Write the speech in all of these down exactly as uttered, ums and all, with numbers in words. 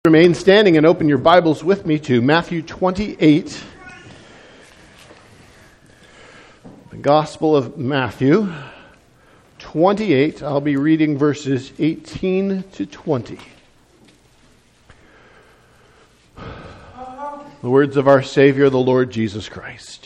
Remain standing and open your Bibles with me to Matthew twenty-eight. The Gospel of Matthew twenty-eight. I'll be reading verses eighteen to twenty. The words of our Savior, the Lord Jesus Christ.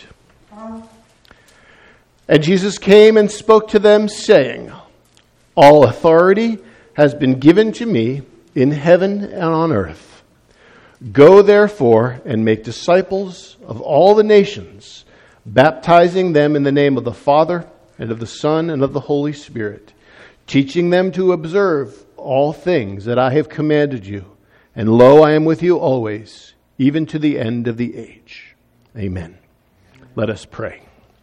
And Jesus came and spoke to them, saying, "All authority has been given to me in heaven and on earth. Go therefore and make disciples of all the nations, baptizing them in the name of the Father and of the Son and of the Holy Spirit, teaching them to observe all things that I have commanded you. And lo, I am with you always, even to the end of the age." Amen. Let us pray.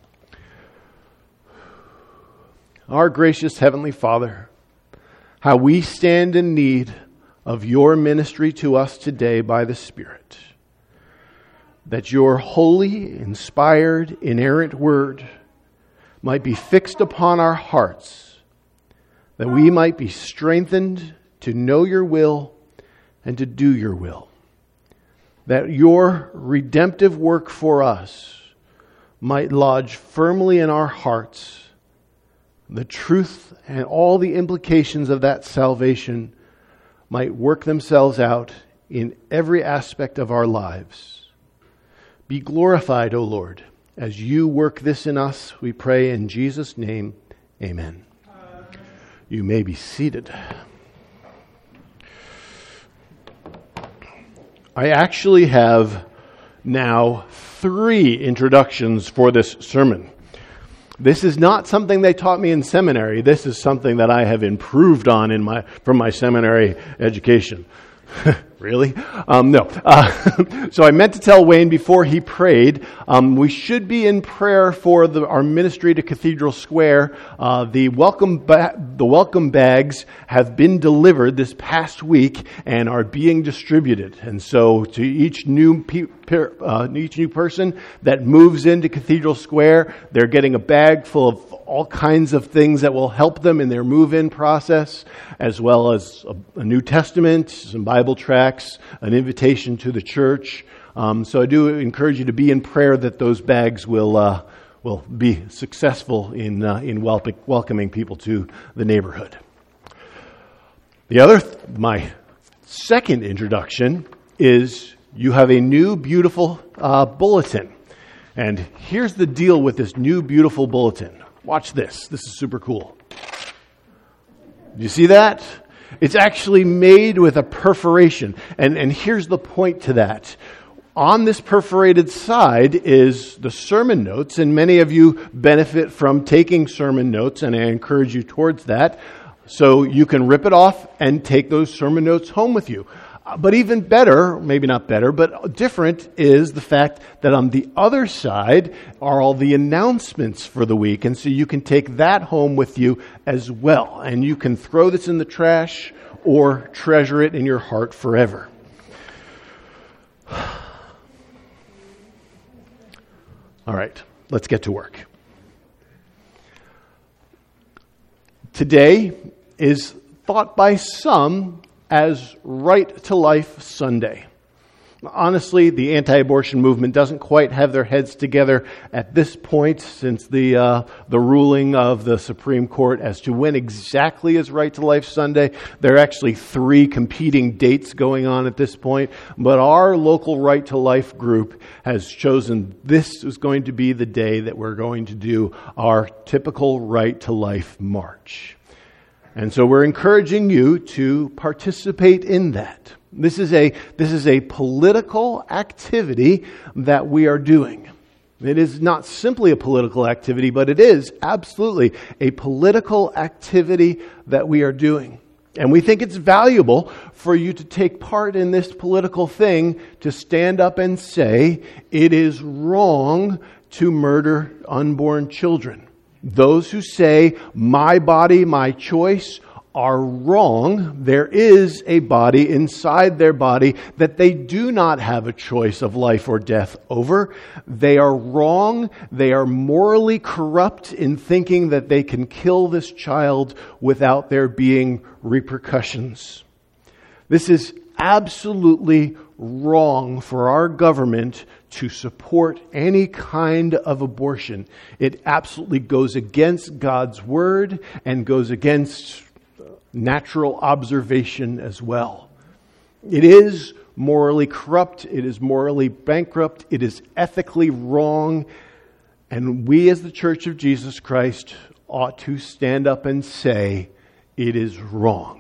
Our gracious Heavenly Father, how we stand in need of your ministry to us today by the Spirit, that your holy, inspired, inerrant word might be fixed upon our hearts, that we might be strengthened to know your will and to do your will, that your redemptive work for us might lodge firmly in our hearts, the truth and all the implications of that salvation might work themselves out in every aspect of our lives. Be glorified, O Lord, as you work this in us, we pray in Jesus' name. Amen. Amen. You may be seated. I actually have now three introductions for this sermon. This is not something they taught me in seminary. This is something that I have improved on in my from my seminary education. Really? Um, no. Uh, so I meant to tell Wayne before he prayed, um, we should be in prayer for the, our ministry to Cathedral Square. Uh, the welcome ba- the welcome bags have been delivered this past week and are being distributed. And so to each new pe- per, uh, each new person that moves into Cathedral Square, they're getting a bag full of all kinds of things that will help them in their move-in process, as well as a, a New Testament, some Bible tracts, an invitation to the church. Um, so I do encourage you to be in prayer that those bags will uh, will be successful in uh, in wel- welcoming people to the neighborhood. The other, th- my second introduction is you have a new beautiful uh, bulletin, and here's the deal with this new beautiful bulletin. Watch this. This is super cool. Do you see that? It's actually made with a perforation. And, and here's the point to that. On this perforated side is the sermon notes, and many of you benefit from taking sermon notes, and I encourage you towards that. So you can rip it off and take those sermon notes home with you. But even better, maybe not better, but different is the fact that on the other side are all the announcements for the week. And so you can take that home with you as well. And you can throw this in the trash or treasure it in your heart forever. All right, let's get to work. Today is thought by some as Right to Life Sunday. Honestly, the anti-abortion movement doesn't quite have their heads together at this point since the uh, the ruling of the Supreme Court as to when exactly is Right to Life Sunday. There are actually three competing dates going on at this point, but our local Right to Life group has chosen this is going to be the day that we're going to do our typical Right to Life march. And so we're encouraging you to participate in that. This is a this is a political activity that we are doing. It is not simply a political activity, but it is absolutely a political activity that we are doing. And we think it's valuable for you to take part in this political thing, to stand up and say, it is wrong to murder unborn children. Those who say, my body, my choice, are wrong. There is a body inside their body that they do not have a choice of life or death over. They are wrong. They are morally corrupt in thinking that they can kill this child without there being repercussions. This is absolutely wrong for our government to support any kind of abortion. It absolutely goes against God's word and goes against natural observation as well. It is morally corrupt. It is morally bankrupt. It is ethically wrong. And we as the Church of Jesus Christ ought to stand up and say, it is wrong.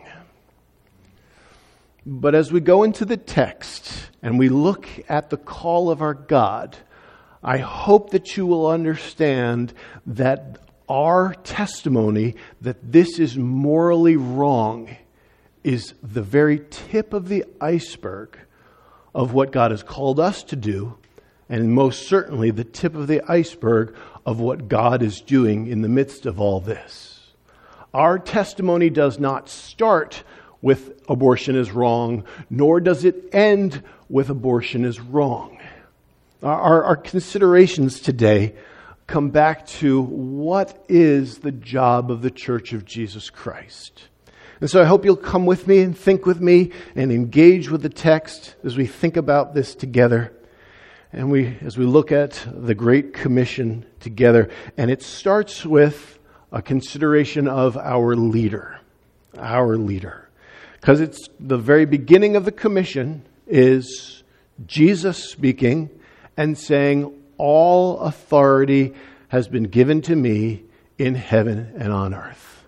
But as we go into the text and we look at the call of our God, I hope that you will understand that our testimony that this is morally wrong is the very tip of the iceberg of what God has called us to do, and most certainly the tip of the iceberg of what God is doing in the midst of all this. Our testimony does not start with abortion is wrong, nor does it end with abortion is wrong. Our, our, our considerations today come back to what is the job of the Church of Jesus Christ. And so I hope you'll come with me and think with me and engage with the text as we think about this together. And we, as we look at the Great Commission together. And it starts with a consideration of our leader. Our leader. Because it's the very beginning of the commission is Jesus speaking and saying, all authority has been given to me in heaven and on earth.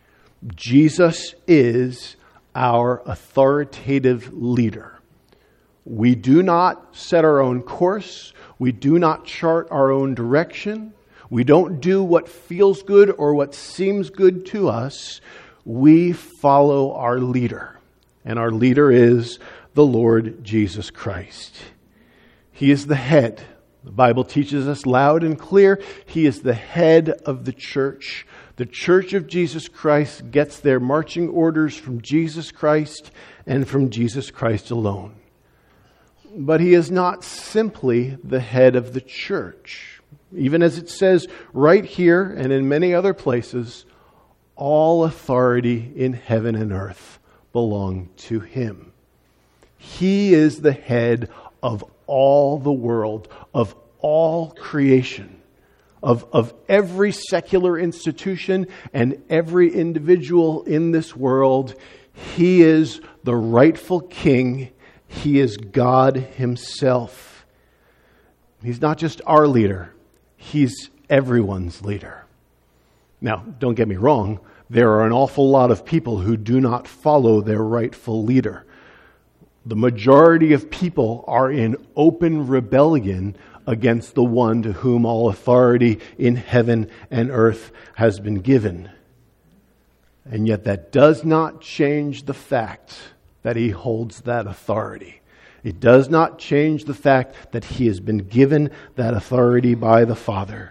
Jesus is our authoritative leader. We do not set our own course. We do not chart our own direction. We don't do what feels good or what seems good to us. We follow our leader. And our leader is the Lord Jesus Christ. He is the head. The Bible teaches us loud and clear. He is the head of the church. The Church of Jesus Christ gets their marching orders from Jesus Christ and from Jesus Christ alone. But He is not simply the head of the church. Even as it says right here and in many other places, all authority in heaven and earth belong to Him. He is the head of all the world, of all creation, of, of every secular institution and every individual in this world. He is the rightful king. He is God Himself. He's not just our leader. He's everyone's leader. Now, don't get me wrong. There are an awful lot of people who do not follow their rightful leader. The majority of people are in open rebellion against the one to whom all authority in heaven and earth has been given. And yet that does not change the fact that He holds that authority. It does not change the fact that He has been given that authority by the Father.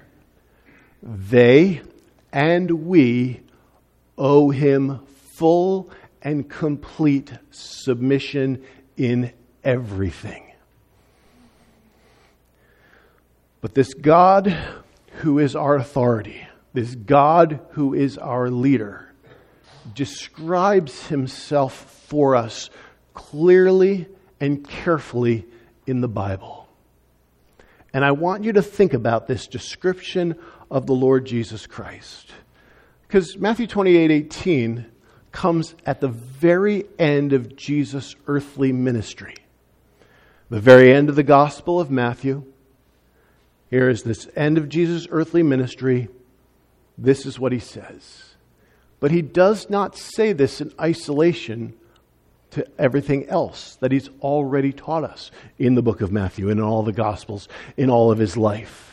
They and we owe Him full and complete submission in everything. But this God who is our authority, this God who is our leader, describes Himself for us clearly and carefully in the Bible. And I want you to think about this description of the Lord Jesus Christ. Because Matthew twenty-eight eighteen comes at the very end of Jesus' earthly ministry. The very end of the Gospel of Matthew. Here is this end of Jesus' earthly ministry. This is what He says. But He does not say this in isolation to everything else that He's already taught us in the book of Matthew, in all the Gospels, in all of His life.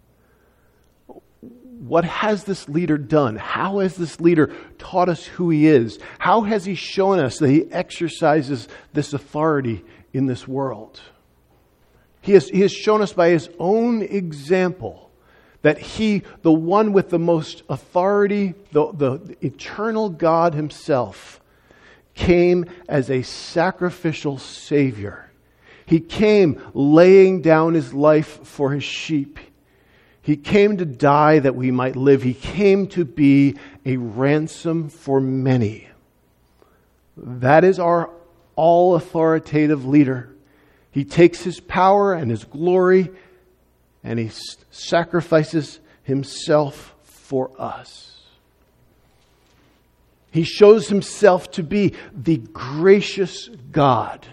What has this leader done? How has this leader taught us who He is? How has He shown us that He exercises this authority in this world? He has, he has shown us by His own example that He, the one with the most authority, the, the eternal God Himself, came as a sacrificial Savior. He came laying down His life for His sheep. He came to die that we might live. He came to be a ransom for many. That is our all authoritative leader. He takes his power and his glory and he sacrifices himself for us. He shows himself to be the gracious God.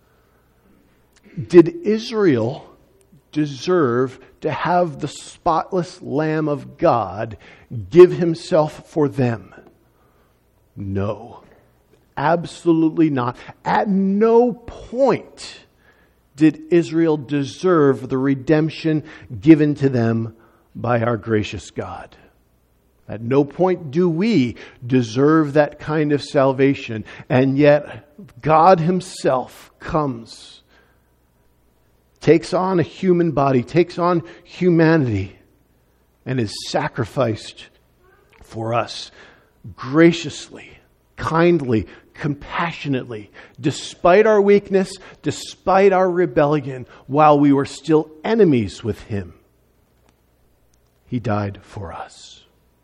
Did Israel deserve to have the spotless Lamb of God give himself for them? No, absolutely not. At no point did Israel deserve the redemption given to them by our gracious God. At no point do we deserve that kind of salvation. And yet God himself comes, takes on a human body, takes on humanity, and is sacrificed for us graciously, kindly, compassionately, despite our weakness, despite our rebellion, while we were still enemies with him. He died for us.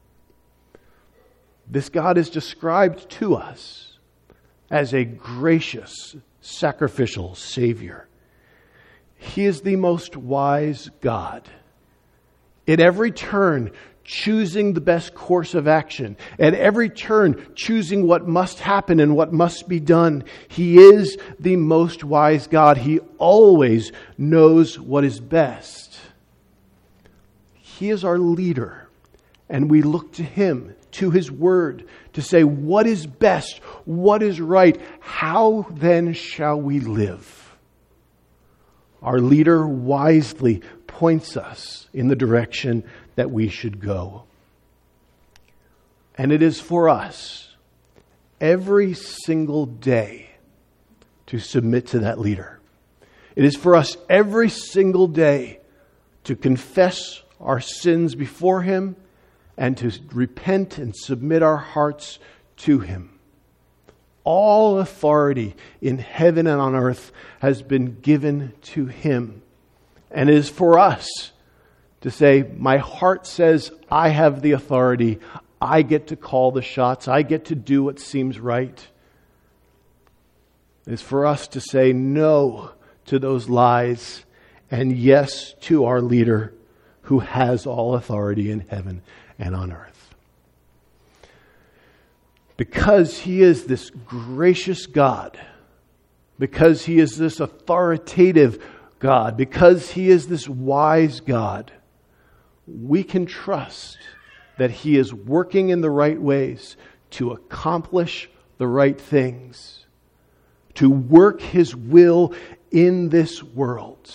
This God is described to us as a gracious, sacrificial Savior. He is the most wise God. At every turn, choosing the best course of action. At every turn, choosing what must happen and what must be done. He is the most wise God. He always knows what is best. He is our leader, and we look to him, to his word, to say what is best, what is right. How then shall we live? Our leader wisely points us in the direction that we should go. And it is for us every single day to submit to that leader. It is for us every single day to confess our sins before him and to repent and submit our hearts to him. All authority in heaven and on earth has been given to him. And it is for us to say, my heart says I have the authority. I get to call the shots. I get to do what seems right. It is for us to say no to those lies and yes to our leader who has all authority in heaven and on earth. Because he is this gracious God, because he is this authoritative God, because he is this wise God, we can trust that he is working in the right ways to accomplish the right things, to work his will in this world.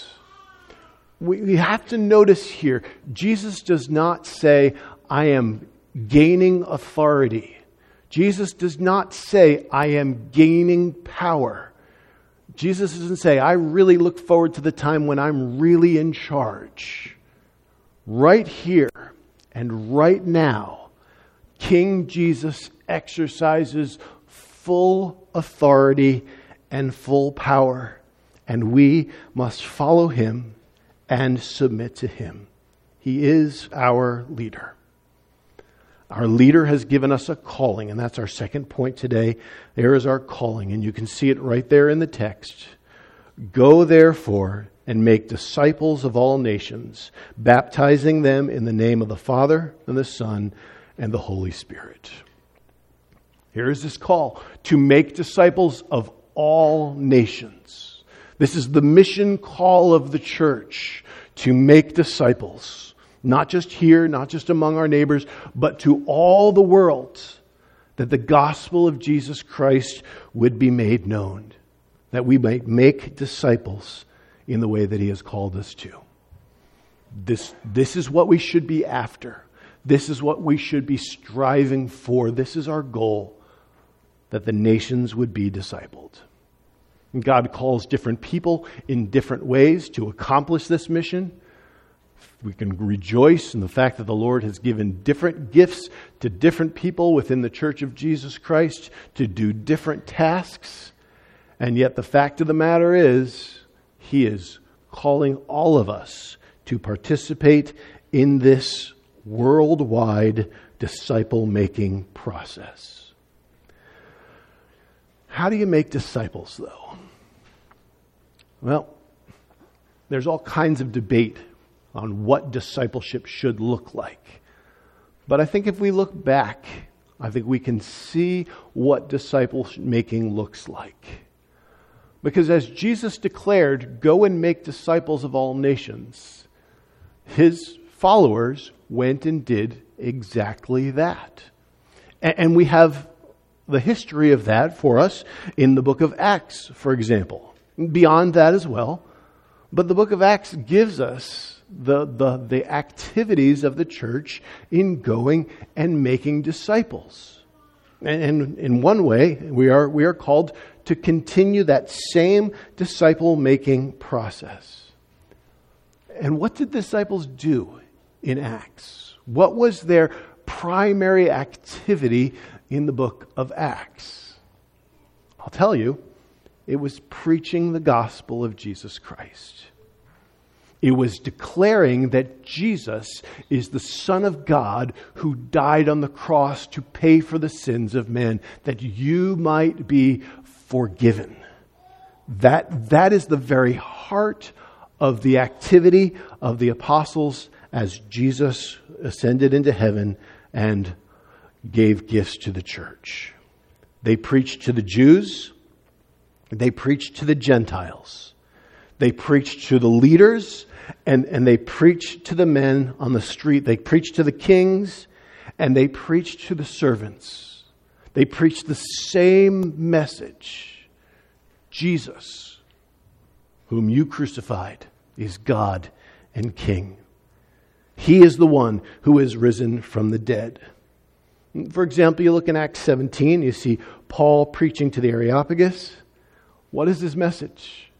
We have to notice here, Jesus does not say, I am gaining authority. Jesus does not say, I am gaining power. Jesus doesn't say, I really look forward to the time when I'm really in charge. Right here and right now, King Jesus exercises full authority and full power, and we must follow him and submit to him. He is our leader. Our leader has given us a calling, and that's our second point today. There is our calling, and you can see it right there in the text. Go therefore and make disciples of all nations, baptizing them in the name of the Father and the Son and the Holy Spirit. Here is this call to make disciples of all nations. This is the mission call of the church, to make disciples. Not just here, not just among our neighbors, but to all the world, that the gospel of Jesus Christ would be made known, that we might make disciples in the way that he has called us to. This, this is what we should be after. This is what we should be striving for. This is our goal, that the nations would be discipled. And God calls different people in different ways to accomplish this mission. We can rejoice in the fact that the Lord has given different gifts to different people within the Church of Jesus Christ to do different tasks. And yet the fact of the matter is, he is calling all of us to participate in this worldwide disciple-making process. How do you make disciples, though? Well, there's all kinds of debate on what discipleship should look like. But I think if we look back, I think we can see what disciple making looks like. Because as Jesus declared, go and make disciples of all nations, his followers went and did exactly that. And we have the history of that for us in the book of Acts, for example. Beyond that as well. But the book of Acts gives us the, the, the activities of the church in going and making disciples. And, and in one way, we are, we are called to continue that same disciple-making process. And what did disciples do in Acts? What was their primary activity in the book of Acts? I'll tell you, it was preaching the gospel of Jesus Christ. It was declaring that Jesus is the Son of God who died on the cross to pay for the sins of men, that you might be forgiven. That, that is the very heart of the activity of the apostles as Jesus ascended into heaven and gave gifts to the church. They preached to the Jews. They preached to the Gentiles. They preached to the leaders, and, and they preached to the men on the street. They preached to the kings, and they preached to the servants. They preached the same message. Jesus, whom you crucified, is God and King. He is the one who is risen from the dead. For example, you look in Acts seventeen, you see Paul preaching to the Areopagus. What is his message?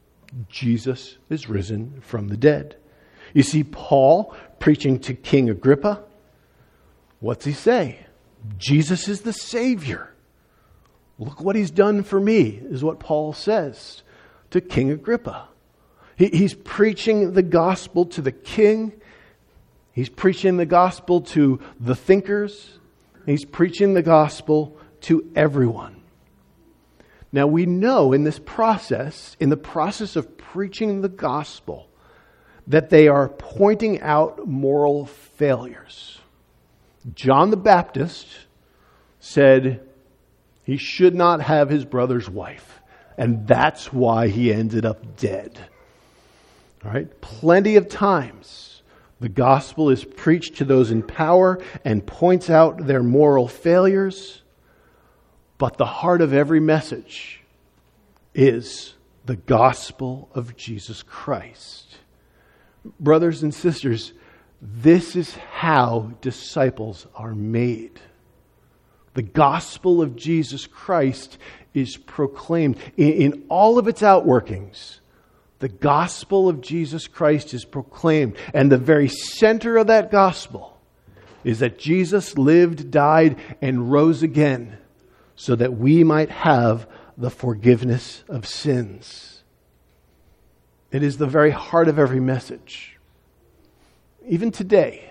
Jesus is risen from the dead. You see Paul preaching to King Agrippa. What's he say? Jesus is the Savior. Look what he's done for me, is what Paul says to King Agrippa. He, he's preaching the gospel to the king. He's preaching the gospel to the thinkers. He's preaching the gospel to everyone. Now we know in this process, in the process of preaching the gospel, that they are pointing out moral failures. John the Baptist said he should not have his brother's wife, and that's why he ended up dead. All right, plenty of times the gospel is preached to those in power and points out their moral failures. But the heart of every message is the gospel of Jesus Christ. Brothers and sisters, this is how disciples are made. The gospel of Jesus Christ is proclaimed in, in all of its outworkings. The gospel of Jesus Christ is proclaimed. And the very center of that gospel is that Jesus lived, died, and rose again so that we might have the forgiveness of sins. It is the very heart of every message. Even today,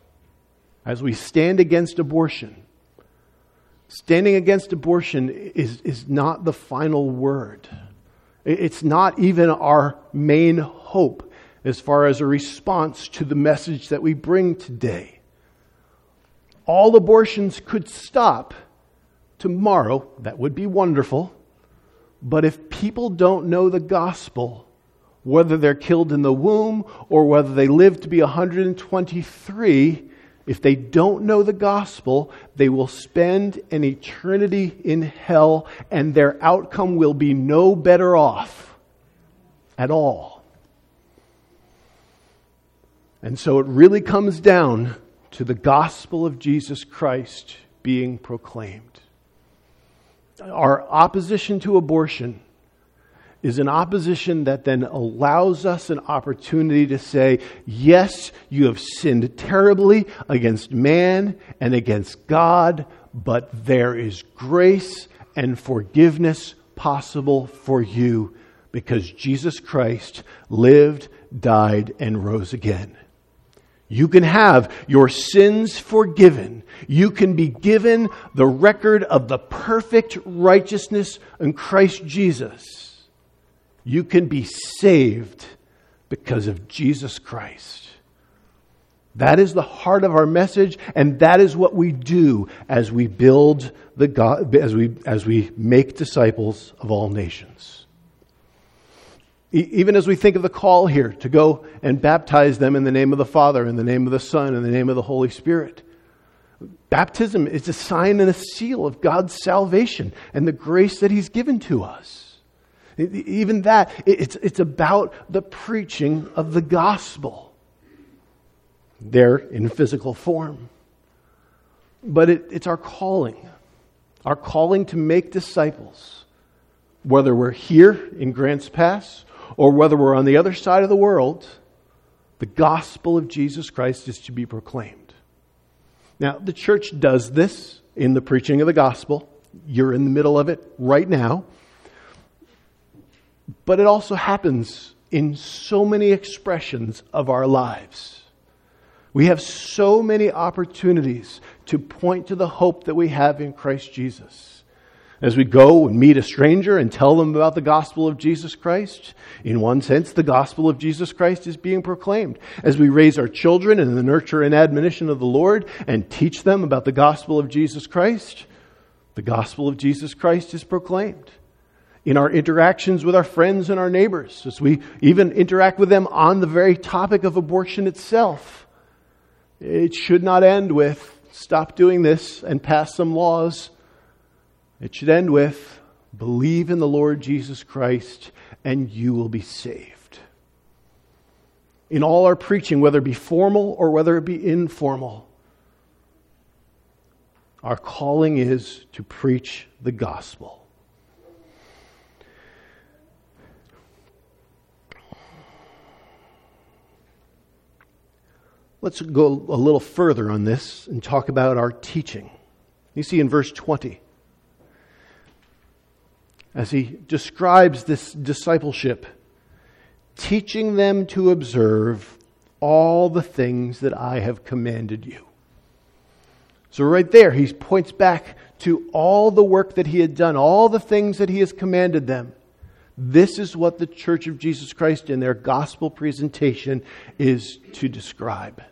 as we stand against abortion, standing against abortion is, is not the final word. It's not even our main hope as far as a response to the message that we bring today. All abortions could stop tomorrow. That would be wonderful. But if people don't know the gospel, whether they're killed in the womb or whether they live to be one hundred twenty-three, if they don't know the gospel, they will spend an eternity in hell, and their outcome will be no better off at all. And so it really comes down to the gospel of Jesus Christ being proclaimed. Our opposition to abortion is an opposition that then allows us an opportunity to say, yes, you have sinned terribly against man and against God, but there is grace and forgiveness possible for you because Jesus Christ lived, died, and rose again. You can have your sins forgiven. You can be given the record of the perfect righteousness in Christ Jesus. You can be saved because of Jesus Christ. That is the heart of our message, and that is what we do as we build the God, as we as we make disciples of all nations. Even as we think of the call here to go and baptize them in the name of the Father, in the name of the Son, in the name of the Holy Spirit. Baptism is a sign and a seal of God's salvation and the grace that He's given to us. Even that, it's, it's about the preaching of the gospel. There in physical form. But it, it's our calling. Our calling to make disciples. Whether we're here in Grants Pass or whether we're on the other side of the world, the gospel of Jesus Christ is to be proclaimed. Now, the church does this in the preaching of the gospel. You're in the middle of it right now. But it also happens in so many expressions of our lives. We have so many opportunities to point to the hope that we have in Christ Jesus. As we go and meet a stranger and tell them about the gospel of Jesus Christ, in one sense, the gospel of Jesus Christ is being proclaimed. As we raise our children in the nurture and admonition of the Lord and teach them about the gospel of Jesus Christ, the gospel of Jesus Christ is proclaimed. In our interactions with our friends and our neighbors, as we even interact with them on the very topic of abortion itself, it should not end with, stop doing this and pass some laws. It should end with, believe in the Lord Jesus Christ and you will be saved. In all our preaching, whether it be formal or whether it be informal, our calling is to preach the gospel. Let's go a little further on this and talk about our teaching. You see in verse twenty, as he describes this discipleship, teaching them to observe all the things that I have commanded you. So right there, he points back to all the work that he had done, all the things that he has commanded them. This is what the Church of Jesus Christ in their gospel presentation is to describe.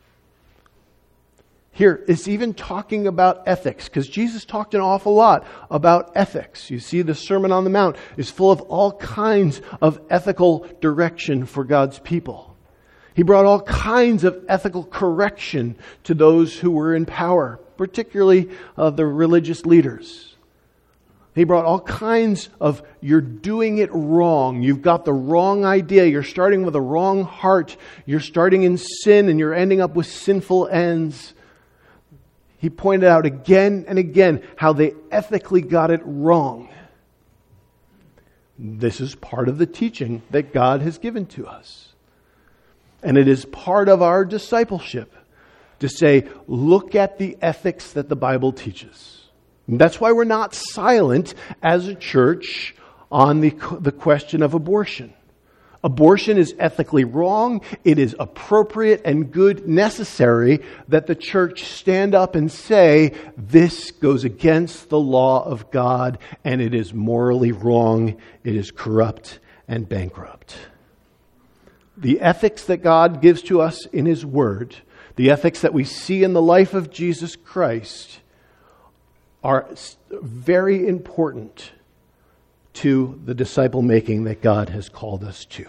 Here, it's even talking about ethics, because Jesus talked an awful lot about ethics. You see, the Sermon on the Mount is full of all kinds of ethical direction for God's people. He brought all kinds of ethical correction to those who were in power, particularly uh, the religious leaders. He brought all kinds of, you're doing it wrong. You've got the wrong idea. You're starting with a wrong heart. You're starting in sin and you're ending up with sinful ends. He pointed out again and again how they ethically got it wrong. This is part of the teaching that God has given to us. And it is part of our discipleship to say, look at the ethics that the Bible teaches. And that's why we're not silent as a church on the, the question of abortion. Abortion is ethically wrong. It is appropriate and good, necessary that the church stand up and say, this goes against the law of God and it is morally wrong. It is corrupt and bankrupt. The ethics that God gives to us in His Word, the ethics that we see in the life of Jesus Christ, are very important to the disciple making that God has called us to.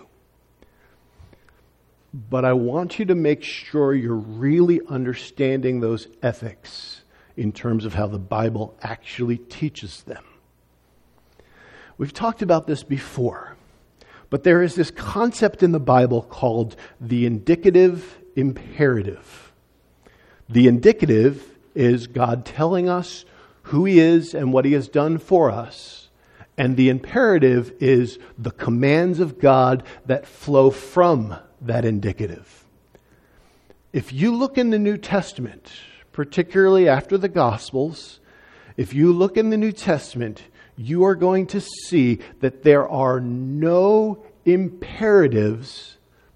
But I want you to make sure you're really understanding those ethics in terms of how the Bible actually teaches them. We've talked about this before, but there is this concept in the Bible called the indicative imperative. The indicative is God telling us who He is and what He has done for us. And the imperative is the commands of God that flow from that indicative. If you look in the New Testament, particularly after the Gospels, if you look in the New Testament, you are going to see that there are no imperatives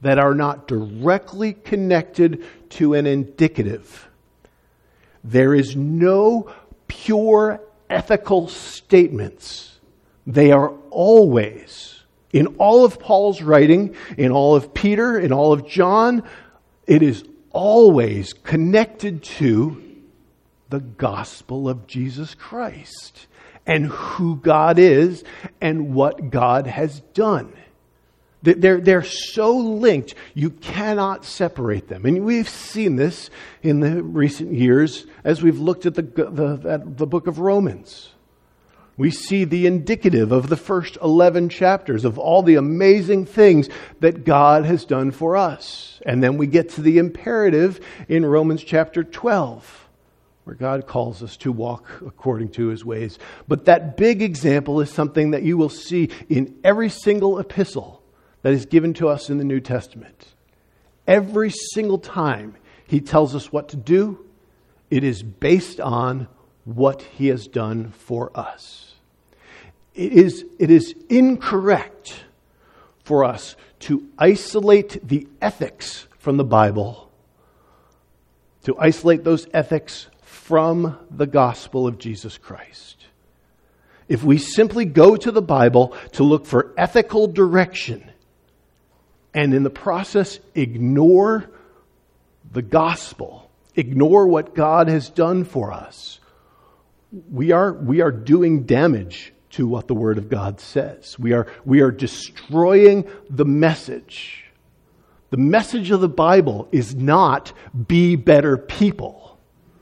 that are not directly connected to an indicative. There is no pure ethical statements. They are always, in all of Paul's writing, in all of Peter, in all of John, it is always connected to the gospel of Jesus Christ and who God is and what God has done. They're, they're so linked, you cannot separate them. And we've seen this in the recent years as we've looked at the, the, at the book of Romans. We see the indicative of the first eleven chapters of all the amazing things that God has done for us. And then we get to the imperative in Romans chapter twelve, where God calls us to walk according to His ways. But that big example is something that you will see in every single epistle that is given to us in the New Testament. Every single time He tells us what to do, it is based on what He has done for us. It is, it is incorrect for us to isolate the ethics from the Bible, to isolate those ethics from the gospel of Jesus Christ. If we simply go to the Bible to look for ethical direction and in the process ignore the gospel, ignore what God has done for us, we are, we are doing damage to what the Word of God says. We are, we are destroying the message. The message of the Bible is not be better people.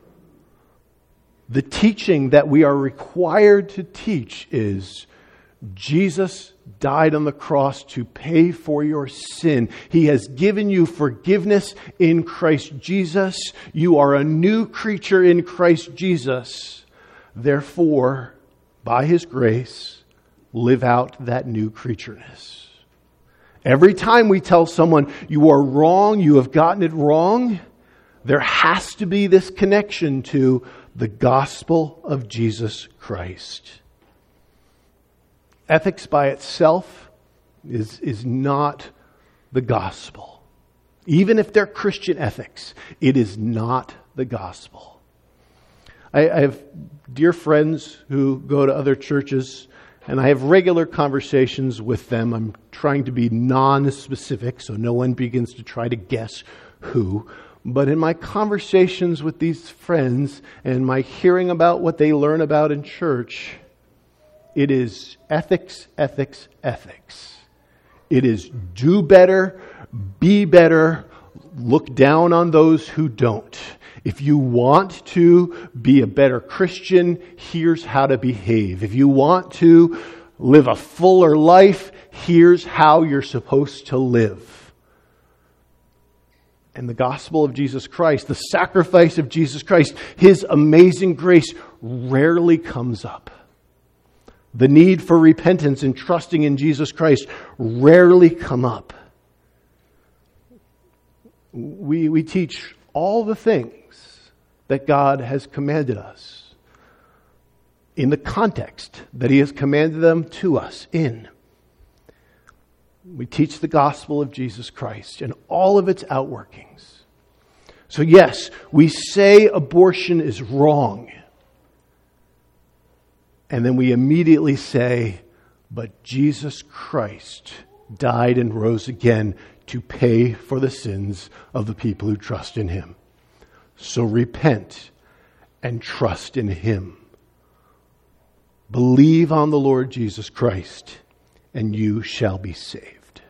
The teaching that we are required to teach is Jesus died on the cross to pay for your sin. He has given you forgiveness in Christ Jesus. You are a new creature in Christ Jesus. Therefore, by His grace, live out that new creatureness. Every time we tell someone, you are wrong, you have gotten it wrong, there has to be this connection to the gospel of Jesus Christ. Ethics by itself is, is not the gospel. Even if they're Christian ethics, it is not the gospel. I, I have dear friends who go to other churches, and I have regular conversations with them. I'm trying to be non-specific, so no one begins to try to guess who. But in my conversations with these friends and my hearing about what they learn about in church, it is ethics, ethics, ethics. It is do better, be better, look down on those who don't. If you want to be a better Christian, here's how to behave. If you want to live a fuller life, here's how you're supposed to live. And the gospel of Jesus Christ, the sacrifice of Jesus Christ, His amazing grace rarely comes up. The need for repentance and trusting in Jesus Christ rarely come up. We, we teach all the things that God has commanded us in the context that He has commanded them to us in. We teach the gospel of Jesus Christ and all of its outworkings. So yes, we say abortion is wrong. And then we immediately say, but Jesus Christ died and rose again to pay for the sins of the people who trust in Him. So repent and trust in Him. Believe on the Lord Jesus Christ, and you shall be saved.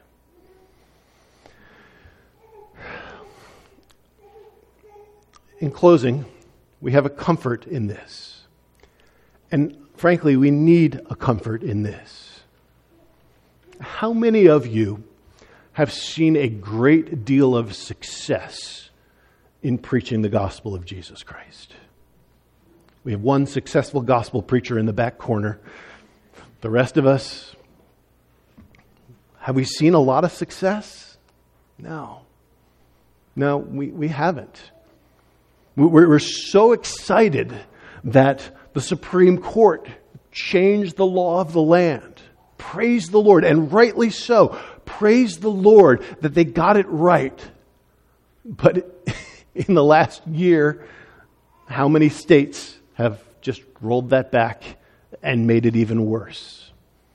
In closing, we have a comfort in this. And frankly, we need a comfort in this. How many of you have seen a great deal of success in preaching the gospel of Jesus Christ? We have one successful gospel preacher in the back corner. The rest of us, have we seen a lot of success? No. No, we, we haven't. We're, we're so excited that the Supreme Court changed the law of the land. Praise the Lord, and rightly so. Praise the Lord that they got it right. But in the last year, how many states have just rolled that back and made it even worse?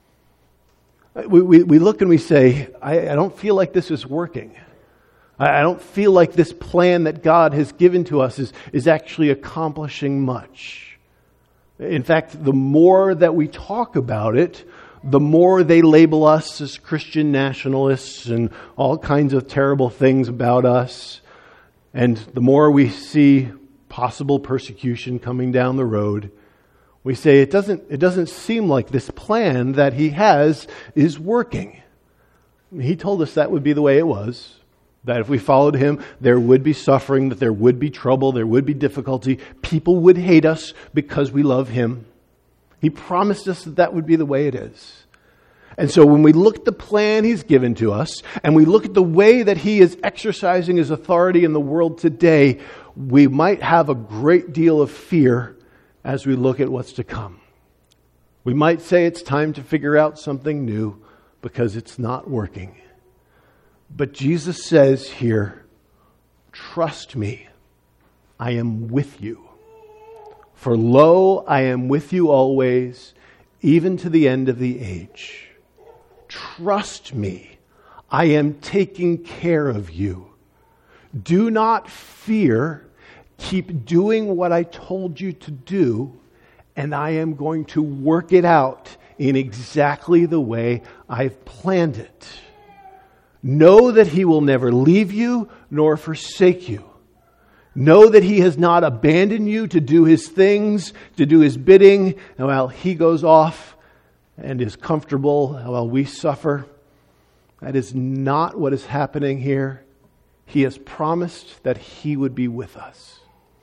We, we, we look and we say, I, I don't feel like this is working. I, I don't feel like this plan that God has given to us is, is actually accomplishing much. In fact, the more that we talk about it, the more they label us as Christian nationalists and all kinds of terrible things about us. And the more we see possible persecution coming down the road, we say it doesn't, it doesn't seem like this plan that he has is working. He told us that would be the way it was. That if we followed him, there would be suffering, that there would be trouble, there would be difficulty. People would hate us because we love him. He promised us that that would be the way it is. And so when we look at the plan he's given to us, and we look at the way that he is exercising his authority in the world today, we might have a great deal of fear as we look at what's to come. We might say it's time to figure out something new because it's not working. But Jesus says here, trust me, I am with you. For lo, I am with you always, even to the end of the age. Trust me, I am taking care of you. Do not fear. Keep doing what I told you to do, and I am going to work it out in exactly the way I've planned it. Know that he will never leave you nor forsake you. Know that he has not abandoned you to do his things, to do his bidding, and while he goes off and is comfortable while we suffer. That is not what is happening here. He has promised that he would be with us.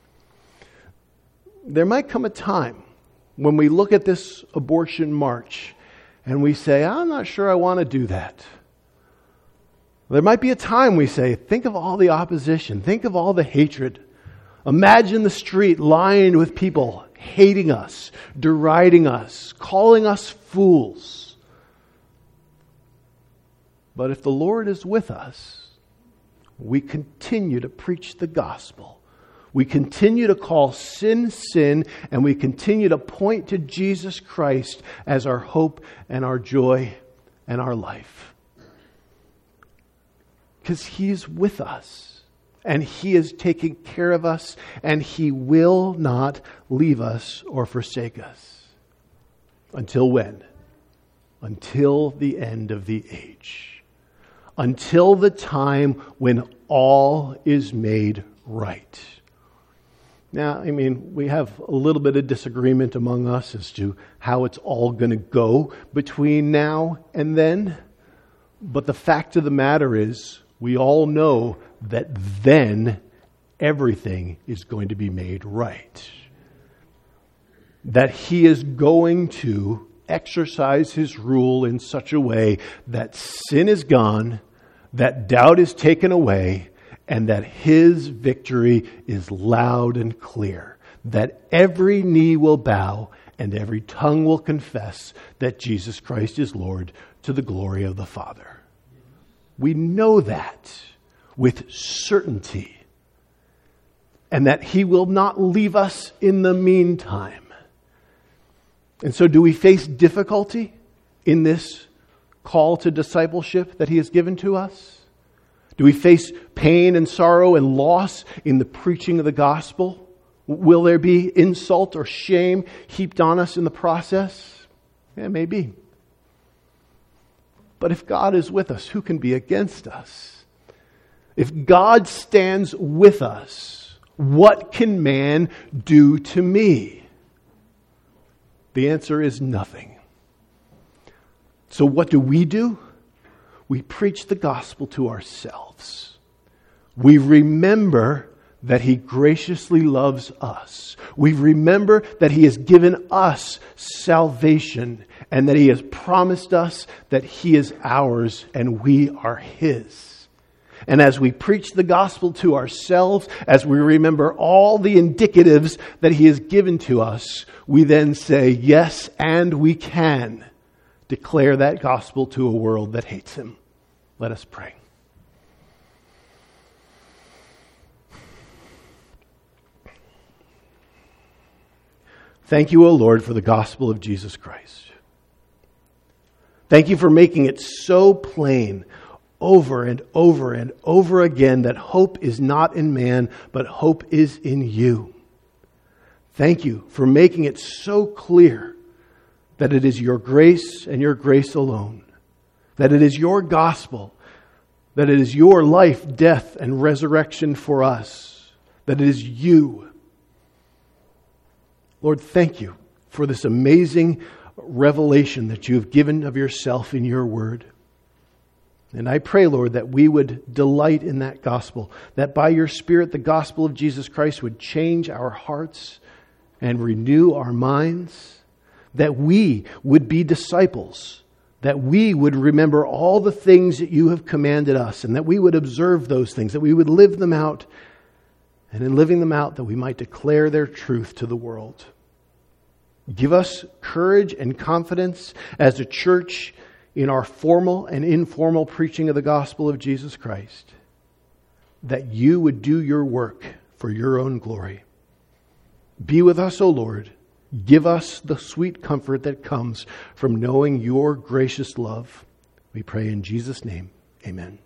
There might come a time when we look at this abortion march and we say, I'm not sure I want to do that. There might be a time we say, think of all the opposition. Think of all the hatred. Imagine the street lined with people hating us, deriding us, calling us fools. But if the Lord is with us, we continue to preach the gospel. We continue to call sin, sin, and we continue to point to Jesus Christ as our hope and our joy and our life. Because He's with us, and He is taking care of us, and He will not leave us or forsake us. Until when? Until the end of the age. Until the time when all is made right. Now, I mean, we have a little bit of disagreement among us as to how it's all going to go between now and then. But the fact of the matter is, we all know that then everything is going to be made right. That He is going to exercise His rule in such a way that sin is gone, that doubt is taken away, and that His victory is loud and clear. That every knee will bow and every tongue will confess that Jesus Christ is Lord, to the glory of the Father. We know that with certainty, and that He will not leave us in the meantime. And so do we face difficulty in this call to discipleship that He has given to us? Do we face pain and sorrow and loss in the preaching of the gospel? Will there be insult or shame heaped on us in the process? Yeah, maybe. But if God is with us, who can be against us? If God stands with us, what can man do to me? The answer is nothing. So what do we do? We preach the gospel to ourselves. We remember that He graciously loves us. We remember that He has given us salvation and that He has promised us that He is ours and we are His. And as we preach the gospel to ourselves, as we remember all the indicatives that He has given to us, we then say, yes, and we can declare that gospel to a world that hates Him. Let us pray. Thank you, O Lord, for the gospel of Jesus Christ. Thank you for making it so plain over and over and over again that hope is not in man, but hope is in you. Thank you for making it so clear that it is your grace and your grace alone, that it is your gospel, that it is your life, death, and resurrection for us, that it is you. Lord, thank you for this amazing revelation that you have given of yourself in your word. And I pray, Lord, that we would delight in that gospel, that by your Spirit, the gospel of Jesus Christ would change our hearts and renew our minds, that we would be disciples, that we would remember all the things that you have commanded us, and that we would observe those things, that we would live them out, and in living them out, that we might declare their truth to the world. Give us courage and confidence as a church in our formal and informal preaching of the gospel of Jesus Christ, that you would do your work for your own glory. Be with us, O Lord. Give us the sweet comfort that comes from knowing your gracious love. We pray in Jesus' name. Amen.